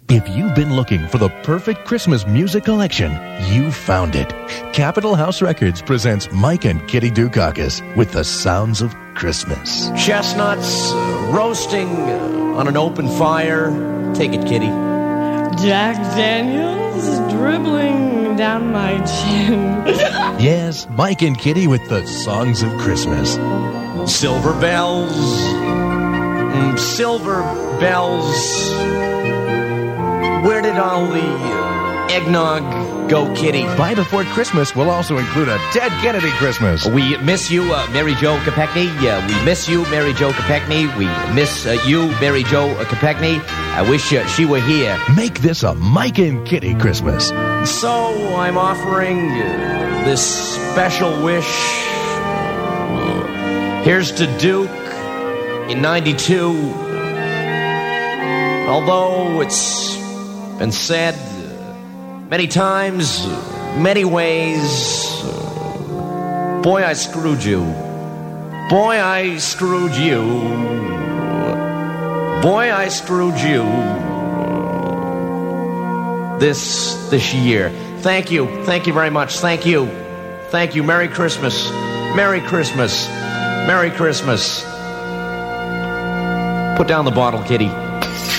If you've been looking for the perfect Christmas music collection, you found it. Capitol House Records presents Mike and Kitty Dukakis with the Sounds of Christmas. Chestnuts roasting on an open fire. Take it, Kitty. Jack Daniels dribbling down my chin. Yes, Mike and Kitty with the Songs of Christmas. Silver bells. Silver bells. Where did all the eggnog go, Kitty? Buy Before Christmas will also include a Ted Kennedy Christmas. We miss you, Mary Jo Kopechne. We miss you, Mary Jo Kopechne. We miss you, Mary Jo Kopechne. I wish she were here. Make this a Mike and Kitty Christmas. So I'm offering this special wish. Here's to Duke in 92. Although it's been said many times, many ways, boy, I screwed you. Boy, I screwed you. Boy, I screwed you this year. Thank you very much. Thank you. Merry Christmas. Merry Christmas. Merry Christmas. Put down the bottle, Kitty.